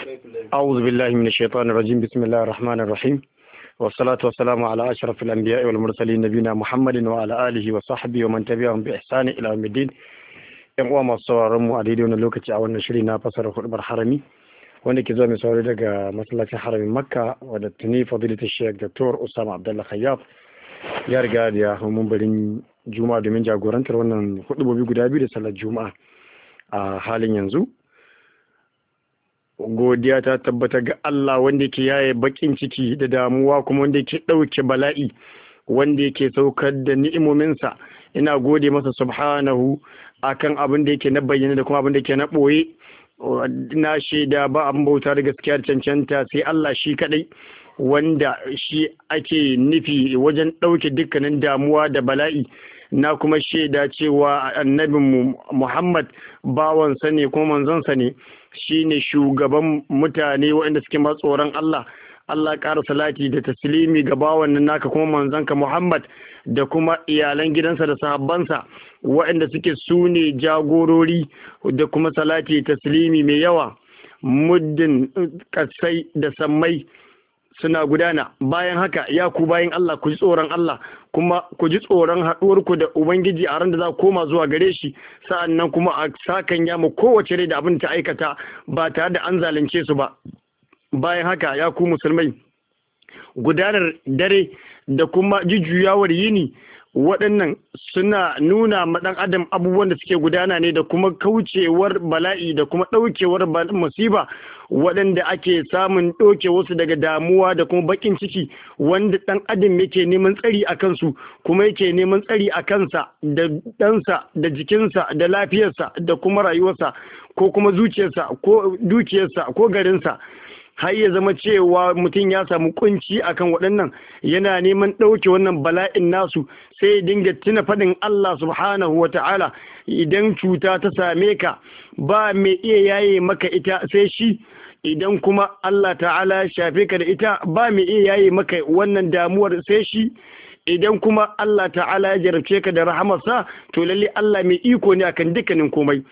أعوذ بالله من الشيطان الرجيم. بسم الله الرحمن الرحيم، والصلاة والسلام على أشرف الأنبياء والمرسلين نبينا محمد وعلى آله وصحبه ومن تبعهم بإحسان إلى يوم الدين. ‘Yan uwa masu sauraron mu a daidai wani lokaci a wannan shiri na fasara hudubar harami wanda ke zuwa mai saurari daga masallacin haramin Makka, wadda tuni fadilatu Sheikh Dr. Usama Abdullah Khayyab ya riga da ya hau mumbarin Juma'a domin jagorantar wannan hudubobi guda biyu da sallar Juma'a. A halin yanzu godiya ta tabbata ga Allah wanda yake yaye bakin ciki da damuwa, kuma wanda yake ɗauke bala'i, wanda yake saukar da ni'imominsa. Ina gode masa subhanahu akan abin da yake na bayyana da kuma abin da yake na ɓoye. Na shaida ba abin bauta da gaskiyar cancanta sai Allah shi kadai, wanda shi ake nufi wajen ɗauke dukkanin damuwa da bala'i. Na kuma shaida cewa annabinmu Muhammad bawansa ne kuma manzonsa ne, shine shugaban mutane waɗanda suke matsoron Allah. Allah ƙara salati da taslimi ga bawan nan naka kuma manzanka Muhammad da kuma iyalan gidansa da sahabbansa waɗanda suke sune jagorori, da kuma salati taslimi mai yawa. Muddin kasai da sammai suna gudana. Bayan haka ya ku bayan Allah, ku ji tsoron Allah, kuma ku ji tsoron haɗuwarku da Ubangiji a ran da za ku koma zuwa gare shi, sa'annan kuma a sakan ya mu kowace rai da abin ta aikata ba tare da an zalunce su ba. Bayan haka ya ku musulmai, gudanar dare da kuma jujjuyawar yini, waɗannan suna nuna ma ɗan adam abubuwan da suke gudana ne, da kuma kaucewar bala'i da kuma ɗaukewar musiba waɗanda ake samun ɗauke wasu daga damuwa da kuma baƙin ciki, wanda ɗan adam yake neman tsari a kansu, kuma yake neman tsari a kansa da ɗansa da jikinsa da lafiyarsa da kuma rayuwarsa ko kuma zuciyarsa ko dukiyarsa ko garinsa. Har ya zama cewa mutum ya samu kunci akan waɗannan, yana neman ɗauke wannan bala'in nasu, sai ya dinga tuna faɗin Allah subhanahu wa ta'ala. Idan cuta ta same ka, ba mai iya yaye maka ita sai shi. Idan kuma Allah ta'ala ya shafe ka da ita, ba mai iya yaye maka wannan damuwar sai shi. Idan kuma Allah ta'ala ya jarabce ka da rahamarsa, to lalle Allah mai iko ne akan dukkanin komai.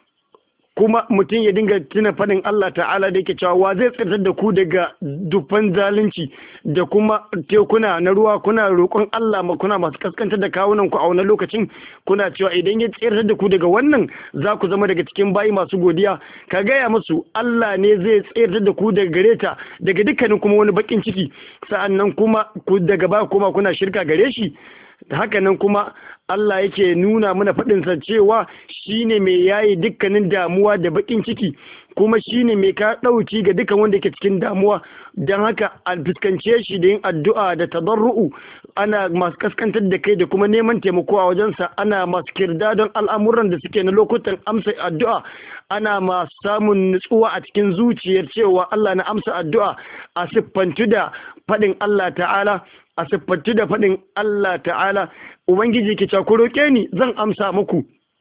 Kuma mutum ya dinga tuna faɗin Allah ta'ala da yake cewa wa zai tsirtar da ku daga dufan zalunci da kuma tekuna na ruwa. Kuna roƙon Allah, kuna masu kaskantar da kawunan ku a wannan lokacin, kuna cewa idan ya tsirtar da ku daga wannan, za ku zama daga cikin bayi masu godiya. Ka gaya musu Allah ne zai tsirtar da ku daga gare ta, daga dukkanin kuma wani bakin ciki, sa'annan kuma ku daga ba kuma kuna shirka gare shi. Hakanan kuma Allah yake nuna mana faɗinsa cewa shine mai yayi dukkanin damuwa da bakin ciki, kuma shine mai ka ɗauki ga dukkan wanda yake cikin damuwa. Don haka a fuskance shi da yin addu'a da tadarru'u, ana masu kaskantar da kai da kuma neman taimako a wajensa, ana masu kirda don al'amuran da suke na lokutan amsa addu'a, ana masu samun nutsuwa a cikin zuciyar cewa Allah na amsa addu'a, a siffantu da faɗin Allah ta'ala, a siffantu da faɗin Allah ta'ala. Ubangiji ke cewa ku roƙe ni zan amsa muku.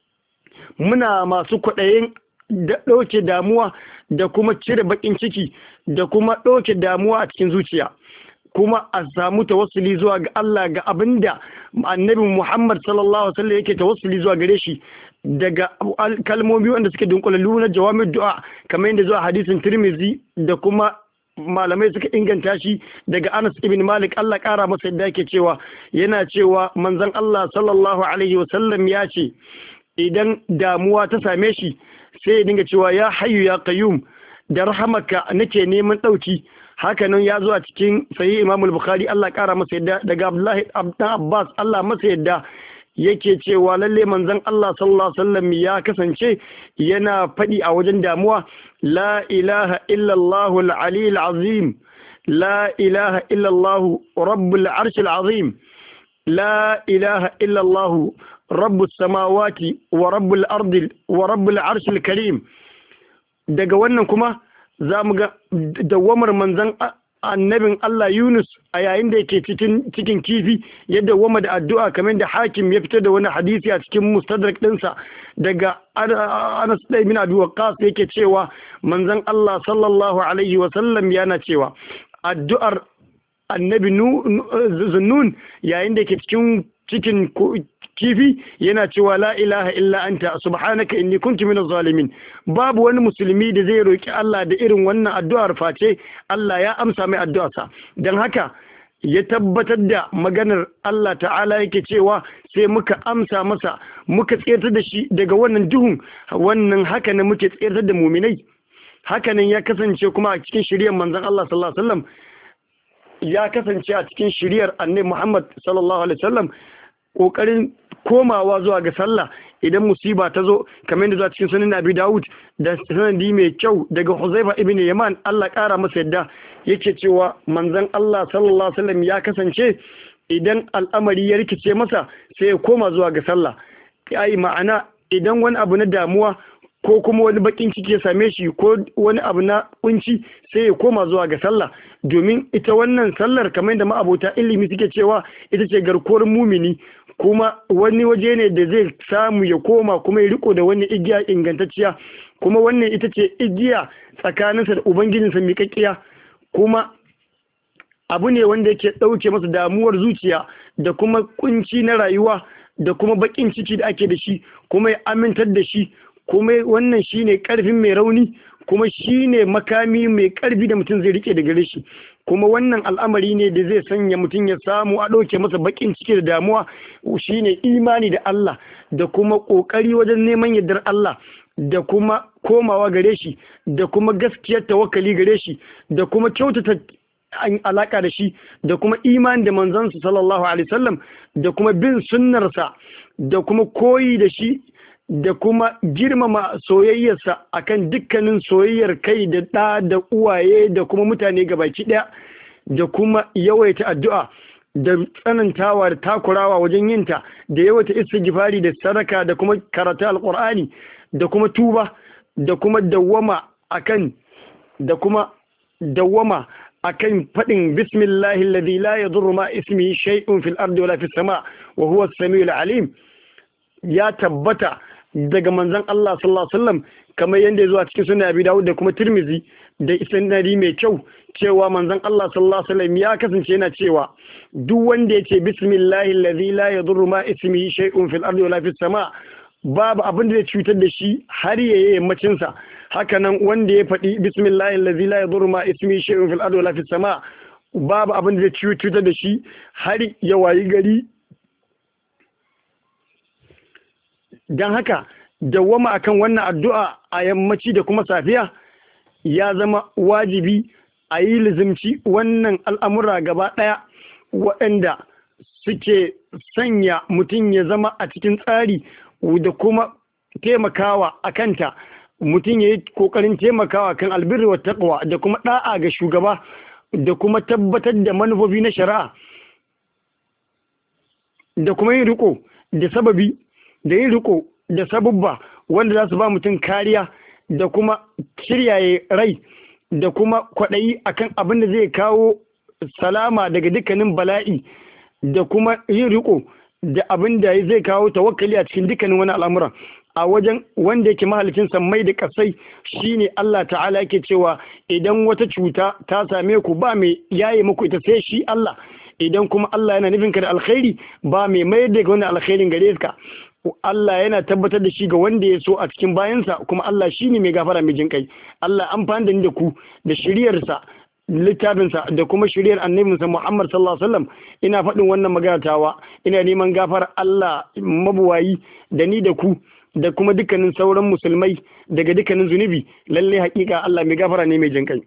Muna masu kwaɗayin da ɗauke damuwa da kuma cire baƙin ciki da kuma ɗauke damuwa a cikin zuciya, kuma a samu tawassuli zuwa ga Allah ga abinda annabi Muhammad sallallahu alaihi wasallam yake tawassuli zuwa gare shi daga kalmomi wanda suke dunkulalu na jawami'ud du'a, kamar yadda zuwa hadisin Tirmidhi da kuma malamai suka inganta shi daga Anas ibn Malik, Allah ƙara masa yadda yake cewa, yana cewa manzon Allah sallallahu alaihi wasallam ya ce idan damuwa ta same shi sai ya dinga cewa ya hayyu ya qayyum, da rahamaka nake neman ɗauki. Hakanan ya zo a cikin sahih Imam al-Bukhari, Allah ƙara masa yadda daga Abdullahi ibn Abbas, Allah masa yadda yake cewa lalle manzon Allah sallallahu alaihi wasallam ya kasance yana faɗi a wajen damuwa, la ilaha illallahu al-ali al-azim, la ilaha illallahu rabbul arsh al-azim, la ilaha illallahu rabbus samawati wa rabbul ardi wa rabbul arsh al-karim. Daga wannan kuma za mu ga dawamar manzon annabin Allah Yunus a yayin da yake cikin kifi, ya dawwama da addu'a, kamar da Hakim ya fitar da wani hadisi a cikin Mustadrak ɗinsa daga Anas ibn Abi Waqqas yake cewa manzon Allah sallallahu alaihi wa sallam yana cewa addu'ar annabi Zunnun yayin da yake cikin kifi yana cewa la ilaha illa anta subhanaka inni kuntu minaz zalimin. Babu wani musulmi da zai roki Allah da irin wannan addu'ar face Allah ya amsa mai addu'arsa. Dan haka ya tabbatar da maganar Allah ta'ala yake cewa sai muka amsa masa muka tsirtar da shi daga wannan duhun. Wannan haka ne muke tsirtar da muminai. Hakanan ya kasance kuma a cikin shiriyar manzon Allah sallallahu alaihi wasallam, ya kasance a cikin shiriyar Annabi Muhammad sallallahu alaihi wasallam kokarin komawa zuwa ga sallah idan musiba ta zo, kamar yadda zuwa cikin sunan Abi Dawud da sanadi mai kyau daga Huzaifa ibn Yaman, Allah kara masa yadda, yake cewa manzon Allah sallallahu alaihi wasallam ya kasance idan al'amari ya rikice masa sai ya koma zuwa ga sallah. Ai ma'ana idan wani abu na damuwa ko kuma wani bakin ciki ya same shi ko wani abu na kunci sai ya koma zuwa ga sallah, domin ita wannan sallar kamar yadda ma'abota ilimi suke cewa ita ce garkuwar mumini, kuma wani waje ne da zai samu ya koma kuma ya riko da wani igiya ingantacciya, kuma wannan ita ce igiya tsakaninsa da ubangijinsa miƙaƙƙiya, kuma abu ne wanda yake ɗauke masa damuwar zuciya da kuma kunci na rayuwa da kuma bakin ciki da ake da shi, kuma ya amintar da shi, kuma wannan shine karfin mai rauni, kuma shine makami mai karfi da mutum zai rike da gare shi, kuma wannan al'amari ne da zai sanya mutum ya samu a ɗauke masa bakin ciki da damuwa, shine imani da Allah da kuma ƙoƙari wajen neman yardar Allah da kuma komawa gare shi da kuma gaskiyar tawakkali gare shi da kuma kyautata alaka da shi da kuma imani da manzansa sallallahu alaihi wasallam da kuma bin sunnarsa da kuma koyi da shi da kuma girmama soyayyarsa akan dukkanin soyayyar kai da ɗa da uwaye da kuma mutane gabaki ɗaya, da kuma yawaita addu'a da tsanantawa da takurawa wajen yinta, da yawaita istighfari da sadaka da kuma karatu alqur'ani da kuma tuba da kuma dawwama akan faɗin bismillahi alladhi la yadurru ma ismihi shay'un fil ardi wala fis sama' wa huwa as-sami'ul alim. Ya tabbata daga manzon Allah sallallahu alaihi wasallam kamar yanda ya zo a cikin sunan Abi Dawud da kuma Tirmidhi da isnadi mai kyau cewa manzon Allah sallallahu alaihi wasallam ya kasance yana cewa duk wanda yace bismillahi alladhi la yadurru ma ismihi shay'un fil ardi wala fis sama' babu abin da zai cutar da shi har yayi yammacin sa. Haka nan wanda ya faɗi bismillahi alladhi la yadurru ma ismihi shay'un fil ardi wala fis sama' babu abin da zai cutar da shi har ya wayi gari. Dan haka dawwama akan wannan addu'a a yammaci da kuma safiya ya zama wajibi a yi lizimci wannan al'amura gaba ɗaya waɗanda suke sanya mutum ya zama a cikin tsari da kuma taimakawa a kanta. Mutum ya yi ƙoƙarin taimakawa kan albirri wa taqwa da kuma ɗa'a ga shugaba da kuma tabbatar da manufofi na shari'a da kuma yin riko da sababi da yin riko da sabubba wanda za su ba mutum kariya da kuma shiryaye rai da kuma kwaɗayi akan abin da zai kawo salama daga dukkanin bala'i da kuma yin riko da abin da zai kawo tawakkali a cikin dukkanin wani al'amura a wajen wanda yake mahalicin sammai da kasai shine Allah ta'ala yake cewa idan wata cuta ta same ku ba mai yaye muku ita sai shi Allah, idan kuma Allah yana nufin ka da alkhairi ba mai mayar da wannan alkhairin gare ka. Allah yana tabbatar da shi ga wanda ya so a cikin bayansa, kuma Allah shine mai gafara mai jinkai. Allah amfani da ni da ku da shiriyarsa littafinsa da kuma shiriyar annabinsa Muhammad sallallahu alaihi wasallam ina faɗin wannan magana tawa, ina neman gafar Allah mabuwayi da ni da ku da kuma dukkanin sauran musulmai daga dukkanin zunubi. Lalle haƙiƙa Allah mai gafara ne mai jinkai.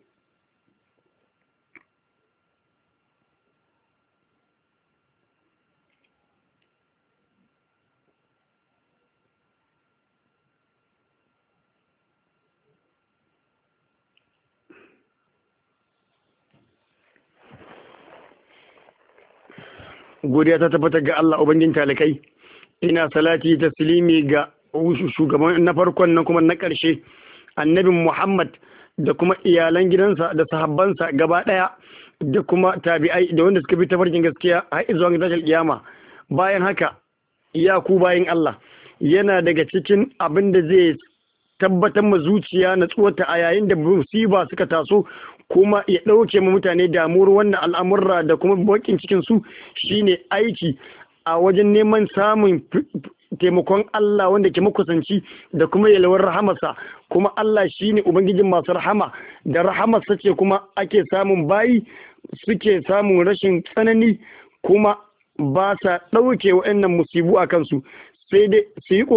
Godiya ta tabbata ga Allah ubangin talikai, ina salati taslimi ga shugaban na farkon nan kuma na ƙarshe annabin Muhammad da kuma iyalan gidansa da sahabbansa gaba ɗaya da kuma tabi'ai da wanda suka bi tafarkin gaskiya har zuwa ga tashar kiyama. Bayan haka ya ku bayin Allah, yana daga cikin abin da zai tabbatar ma zuciya na tsuwata a yayin da musiba suka taso kuma ya ɗauke ma mutane damuwar wannan al'amurra da kuma bakin cikin su shine aiki a wajen neman samun taimakon Allah wanda ke makusanci da kuma yalwar rahamarsa, kuma Allah shine ubangijin masu rahama, da rahamarsa ce kuma ake samun bayi suke samun rashin tsanani kuma ba sa ɗauke wa'annan musibu a kansu, sai dai su yi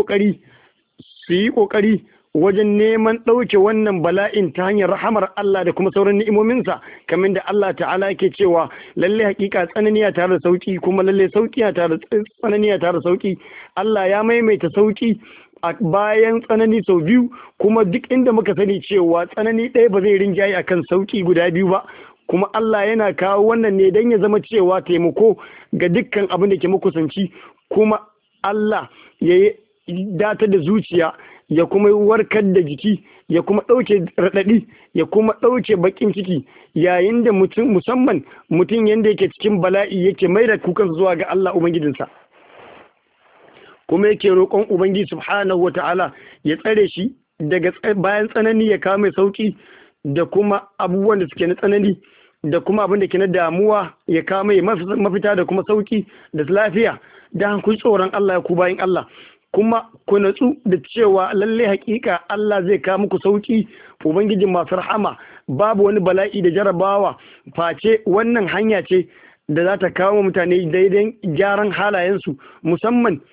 ƙoƙari wajen neman ɗauke wannan bala'in ta hanyar rahamar Allah da kuma sauran ni'imominsa, kamar da Allah ta'ala yake cewa lalle hakika tsananiya tare da sauki, kuma lalle sauki tare da tsananiya tare da sauki. Allah ya maimaita sauki a bayan tsanani sau biyu, kuma duk inda muka sani cewa tsanani ɗaya ba zai rinjaye akan sauki guda biyu ba, kuma Allah yana kawo wannan ne don ya zama cewa taimako ga dukkan abin da ke makusanci, kuma Allah ya datar da zuciya, ya kuma warkar da jiki, ya kuma ɗauke raɗaɗi, ya kuma ɗauke baƙin ciki yayin da musamman mutum yadda yake cikin bala'i yake mai da kukan zuwa ga Allah Ubangijinsa, kuma yake roƙon Ubangiji subhanahu wata'ala ya tsare shi daga bayan tsanani ya kawo mai sauƙi da kuma abubuwan da suke na tsanani da kuma abin da ke na damuwa ya kawo mai mafita da kuma sauƙi da lafiya. Da hankali tsoron Allah ya ku bayan Allah, kuma ku natsu da cewa lalle hakika Allah zai kawo muku sauki, ubangijin masu rahama. Babu wani bala'i da jarabawa face wannan hanya ce da za ta kawo mutane daidai gyaran halayensu, musamman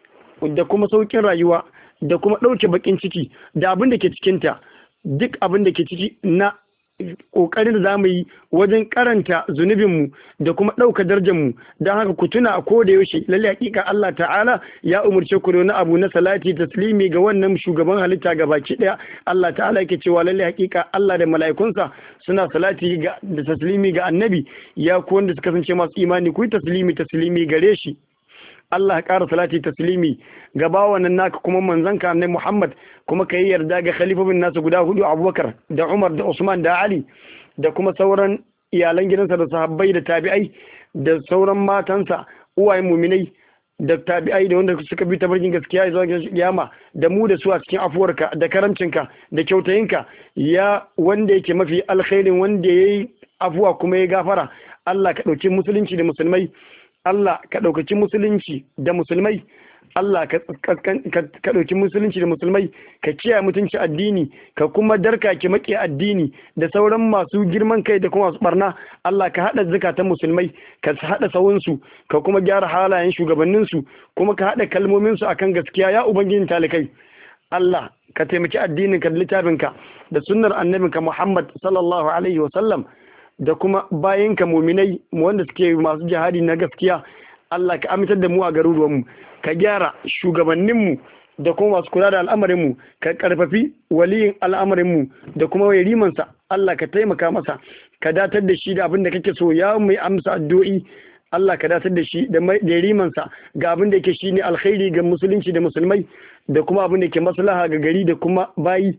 da kuma saukin rayuwa da kuma ɗauke bakin ciki da abin da ke cikinta, duk abin da ke ciki na ƙoƙarin da za mu yi wajen karanta zunubinmu da kuma ɗauka darajarmu. Don haka ku tuna a koda yaushe lalle hakika Allah ta'ala ya umarce ku da wani abu na salati taslimi ga wannan shugaban halitta ga baki ɗaya. Allah ta'ala yake cewa lalle hakika Allah da mala'ikunsa suna salati da taslimi ga annabi, ya ku wanda suka kasance masu imani ku yi taslimi gare shi. Allah ƙara salati taslimi ga bawanan naka kuma manzanka annabi Muhammad, kuma ka yi yarda ga khalifofin nasu guda hudu, Abubakar da Umar da Usman da Ali, da kuma sauran iyalan gidansa da sahabbai da tabi'ai da sauran matansa, uwayen muminai da tabi'ai da wanda suka bi tabarkin gaskiya zuwa kiyama, da mu da su a cikin afuwarka da karamcinka da kyautayinka, ya wanda yake mafi alkhairin wanda yayi afuwa kuma ya gafara. Allah ka ɗauki musulunci da musulmai, Allah ka ɗaukaci musulunci da musulmai, Allah ka ɗauki musulunci da musulmai, ka kiyaye mutunci addini, ka kuma darka ki maƙi addini da sauran masu girman kai da kuma masu barna. Allah ka haɗa zakatan musulmai, ka haɗa sawunsu, ka kuma gyara halayen shugabanninsu, kuma ka haɗa kalmominsu akan gaskiya, ya ubangijin talikai. Allah ka taimaki addininka da littafinka da sunnar annabinka Muhammad sallallahu alaihi wa sallam, da kuma bayinka muminai wanda suke masu jihadi na gaskiya. Allah ka amintar da mu a garuruwanmu, ka gyara shugabanninmu da kuma masu kula da al'amarinmu, ka karfafi waliyin al'amarinmu da kuma rimansa. Allah ka taimaka masa, ka datar da shi da abin da kake so, ya mai amsa addu'o'i. Allah ka datar da shi da rimansa ga abin da yake shine alkhairi ga musulunci da musulmai, da kuma abin da ke maslaha ga gari da kuma bayi.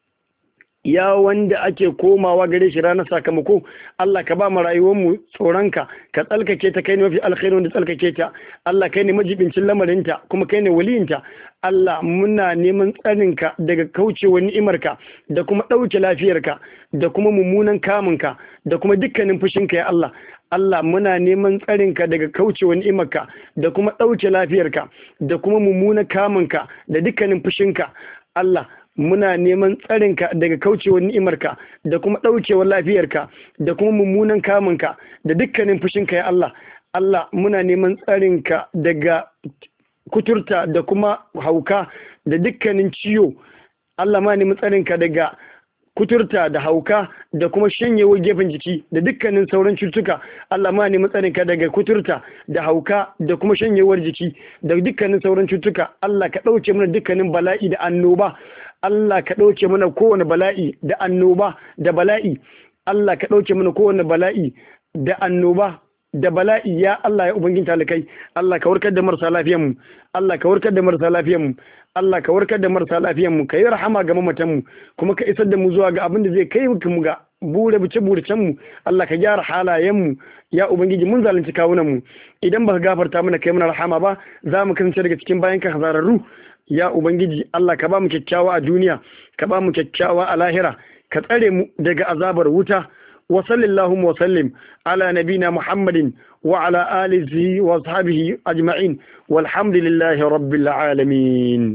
Ya wanda ake komawa gare shi ranar sakamako, Allah ka ba mu rayuwarmu tsoronka, ka tsalkake ta, kai ne mafi alkhairu wanda tsalkake ta. Allah kai ne majibincin lamarinta, kuma kai ne waliyinta. Allah muna neman tsarinka daga kaucewa ni'imarka da kuma ɗauke lafiyarka da kuma mummunan kamunka da kuma dukkanin fushinka ya Allah. Allah muna neman tsarinka daga kaucewa ni'imarka da kuma ɗauke lafiyarka da kuma mummunan kamunka da dukkanin fushinka. Allah muna neman tsarinka daga kaucewa ni'imarka da kuma ɗaukewar lafiyarka da kuma mummunan kamunka da dukkanin fushinka ya Allah. Allah muna neman tsarinka daga kuturta da kuma hauka da dukkanin ciwo. Allah ma neman tsarinka daga kuturta da hauka da kuma shanyewar gefen jiki da dukkanin sauran cututtuka. Allah ma neman tsarinka daga kuturta da hauka da kuma shanyewar jiki da dukkanin sauran cututtuka. Allah ka ɗauke mana dukkanin bala'i da annoba. Allah ka ɗauke mana kowane bala'i da annoba da bala'i. Allah ka ɗauke mana kowane bala'i da annoba da bala'i ya Allah, ya ubangin talikai. Allah ka warkar da marasa lafiyanmu, Allah ka warkar da marasa lafiyanmu, Allah ka warkar da marasa lafiyanmu, ka yi rahama ga mamatanmu, kuma ka isar da mu zuwa ga abin da zai kai mu ga burace-buracenmu. Allah ka gyara halayenmu, ya ubangiji mun zalunci kawunanmu. Idan baka gafarta mana kai mana rahama ba, za mu kasance daga cikin bayan ka hazararru. Ya ubangiji Allah ka ba mu kyakkyawa a duniya, ka ba mu kyakkyawa a lahira, ka tsare mu daga azabar wuta. وصل اللهم وسلم على نبينا محمد وعلى آله وأصحابه أجمعين والحمد لله رب العالمين.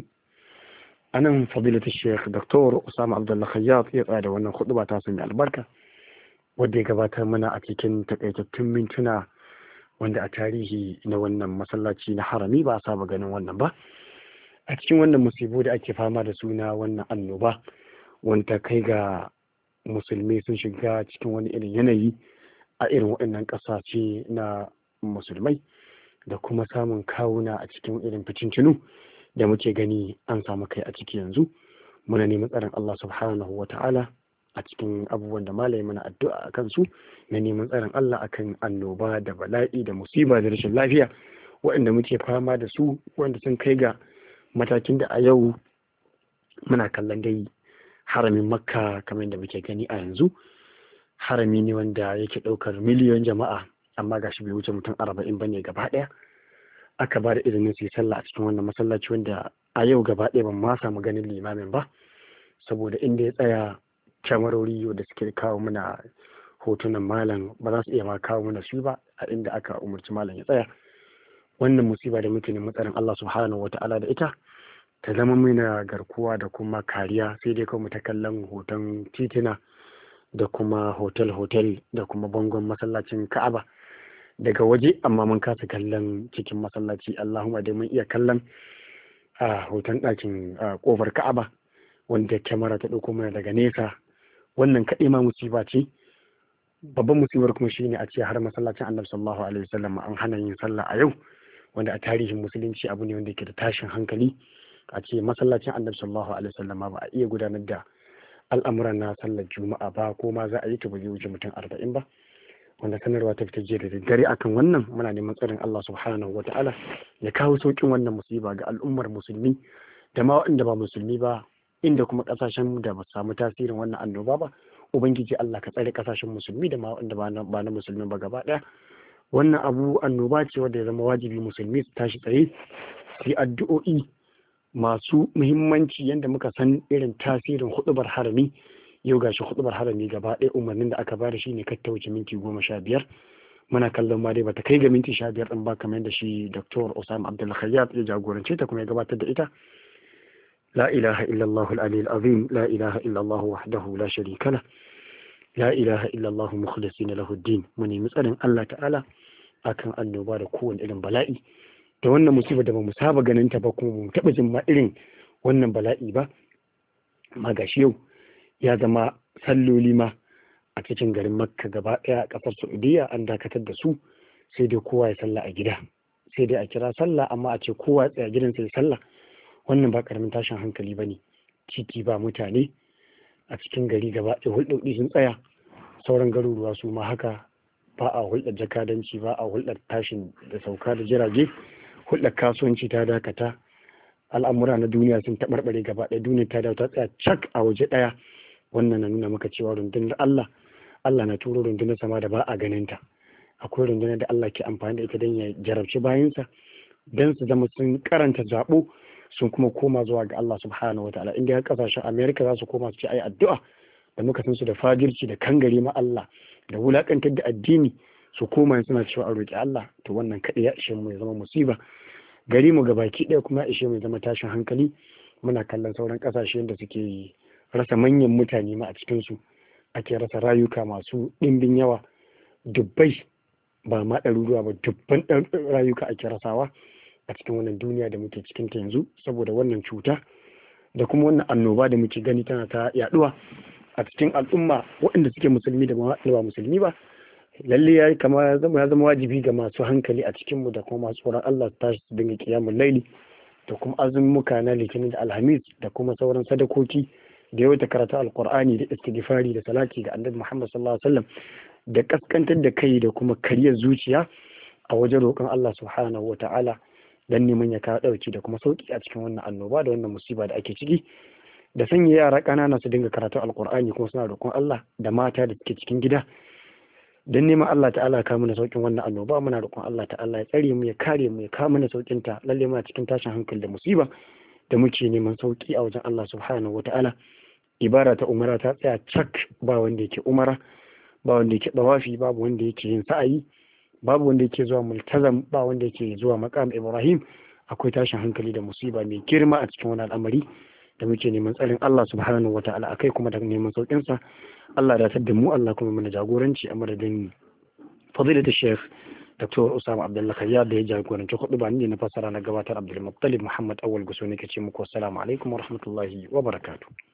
أنا فضيلة الشيخ دكتور أسامة عبد الله خياط يقال وأنا خطبة تاسمي البركة wadda ya gabatar mana a cikin takaitattun mintuna wanda a tarihi na wannan masallaci na harami ba a saba ganin wannan ba, a cikin wannan musibu da ake fama da suna wannan annoba wanda kai ga musulmi sun shiga cikin wani irin yanayi a irin waɗannan ƙasashe na musulmai da kuma samun kawuna a cikin irin fitintinu da muke gani an samu kai a ciki yanzu. Muna neman tsarin Allah subhanahu wa ta'ala a cikin abubuwan da malai mana addu'a a kansu na neman tsarin Allah akan annoba da bala'i da musiba da rashin lafiya waɗanda muke fama da su, wanda sun kai ga matakin da a yau muna kallon dai haramin makka kamar da muke gani a yanzu. Harami ne wanda yake ɗaukar miliyon jama'a amma gashi bai wuce mutum 40 bane gaba ɗaya aka ba da izinin su yi sallah a cikin wannan masallaci, wanda a yau gaba ɗaya ban ma samu ganin limamin ba saboda inda ya tsaya kyamarori da suke kawo mana hotunan malam ba za su iya ma kawo mana su ba a inda aka umarci malam ya tsaya. Wannan musiba da muke neman tsarin Allah subhanahu wa ta'ala da ita ta zama mana garkuwa da kuma kariya, sai dai kawai mu ta kallon hoton titina da kuma hotel da kuma bangon masallacin Ka'aba daga waje, amma mun kasa kallon cikin masallaci. Allahumma dai mun iya kallon a hoton ɗakin ƙofar Ka'aba wanda kyamara ta ɗauko mana daga nesa. Wannan kaɗai ma musiba ce. Babban musibar kuma shine a ce har masallacin Annabi sallallahu alaihi wasallam an hana yin sallah a yau, wanda a tarihin musulunci abu ne wanda yake da tashin hankali. A ce masallacin Annabi sallallahu alaihi wasallam ba a iya gudanar da al'amuran na sallar juma'a ba, ko ma za a yi ta ba zai wuce mutum 40 ba, wanda sanarwa ta fita jiya da daddare akan wannan. Muna neman tsarin Allah subhanahu wa ta'ala ya kawo saukin wannan musiba ga al'ummar musulmi da ma waɗanda ba musulmi ba, inda kuma kasashen da ba samu tasirin wannan annoba ba. Ubangiji Allah ka tsare kasashen musulmi da ma waɗanda ba na musulmi ba gaba ɗaya. Wannan abu annoba ce wanda ya zama wajibi musulmi su tashi tsaye su yi addu'o'i masu muhimmanci, yadda muka san irin tasirin huɗubar harami. Yau gashi huɗubar harami gaba ɗaya umarnin da aka bada shi ne kar ta wuce minti 15. Muna kallon ma dai bata kai ga minti 15 ɗin ba, kamar yadda shi Dr. Osama Abdul Khayyat ya jagorance ta kuma ya gabatar da ita. لا إله إلا الله العلي العظيم، لا إله إلا الله وحده لا شريك له، لا إله إلا الله مخلصين له الدين. muni matsalin Allah ta'ala akan annoba da kowane irin bala'i da wannan musiba da ba mu saba ganin ta ba, kuma mu taɓa jin ma irin wannan bala'i ba. Amma gashi yau ya zama salloli ma a cikin garin Makka gaba ɗaya a ƙasar Saudiya an dakatar da su, sai dai kowa ya sallah a gida, sai dai a kira sallah amma a ce kowa ya tsaya gidansa ya sallah. Wannan ba karamin tashin hankali ba ne. Titi ba mutane a cikin gari gaba ɗaya, hulɗoɗi sun tsaya. Sauran garuruwa su ma haka, ba a hulɗar jakadanci, ba a hulɗar tashin da sauka da jirage, hulɗar kasuwanci ta dakata. Al'amura na duniya sun taɓarɓare gaba ɗaya, duniya ta dawo ta tsaya cak a waje ɗaya. Wannan na nuna maka cewa rundunar Allah na turo rundunar sama da ba a ganin ta. Akwai rundunar da Allah ke amfani da ita don ya jarabci bayansa, don su zama sun karanta zaɓo, sun kuma koma zuwa ga Allah subhanahu wa ta'ala. Inda ya kasashen Amerika za su koma su ce ai addu'a da muka san su da fajirci da kangare ma Allah da wulakantar da addini, su koma suna cewa a roƙi Allah, to wannan kaɗai ya ishe mu ya zama musiba gari mu gabaki ɗaya, kuma ya ishe mu ya zama tashin hankali. Muna kallon sauran ƙasashe da suke rasa manyan mutane ma a cikin su, ake rasa rayuka masu ɗimbin yawa, dubbai ba ma ɗaruruwa ba, dubban rayuka ake rasawa a cikin wannan duniya da muke cikin ta yanzu, saboda wannan cuta da kuma wannan annoba da muke gani tana ta yaduwa a cikin al'umma waɗanda suke musulmi da ba musulmi ba. Lalle ya zama wajibi ga masu hankali a cikin mu da kuma masu tsoron Allah su tashi su dinga qiyamul laili da kuma azumuka na litinin da alhamis da kuma sauran sadakoki da yawaita karatu alqur'ani da istighfari da salati ga annabi Muhammad sallallahu alaihi wasallam, da kaskantar da kai da kuma kariyar zuciya a wajen roƙon Allah subhanahu wa ta'ala dan neman ya kawo ɗauki da kuma sauki a cikin wannan annoba da wannan musiba da ake ciki, da sanya yara ƙanana su dinga karatu alƙur'ani kuma suna roƙon Allah, da mata da suke cikin gida dan neman Allah ta'ala ya kawo mana saukin wannan annoba. Muna roƙon Allah ta'ala ya tsare mu, ya kare mu, ya kawo mana saukin ta. Lalle muna cikin tashin hankali da musiba da muke neman sauki a wajen Allah subhanahu wa ta'ala. Ibara ta umara ta tsaya cak, ba wanda yake umara, ba wanda yake dawafi, babu wanda yake yin sa'ayi, babu wanda yake zuwa multazam, ba wanda yake zuwa maqam Ibrahim. Akwai tashin hankali da musiba mai girma a cikin wani al'amari da muke neman tsarin Allah subhanahu wa ta'ala akai, kuma da neman saukin sa. Allah da tadda mu, Allah kuma mana jagoranci a madadin fadilatu Sheikh Dr. Usama Abdullah Khayyar da ya jagoranci hudu ba ni na fasara na gabatar Abdul Muttalib Muhammad Awwal Guso ne ke ce muku assalamu alaikum wa rahmatullahi wa barakatuh.